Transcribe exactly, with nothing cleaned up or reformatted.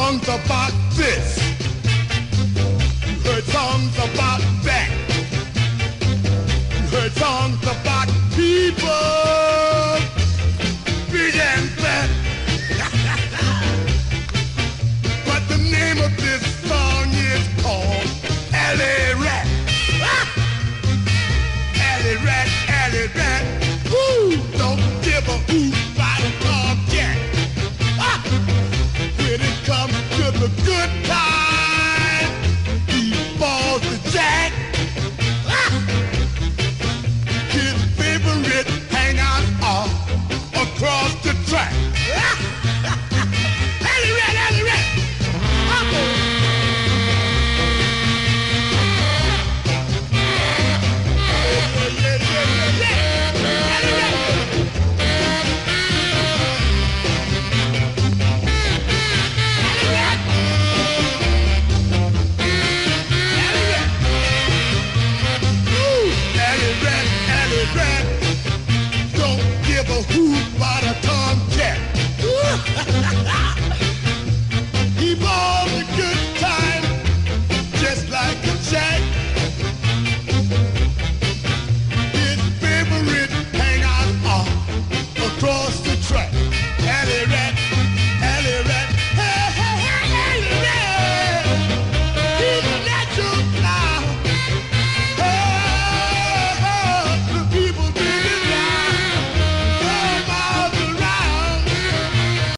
songs about this. You heard songs about that. You heard songs about people big and fat. But the name of this song is called Alley Rat. Alley Rat, Alley Rat.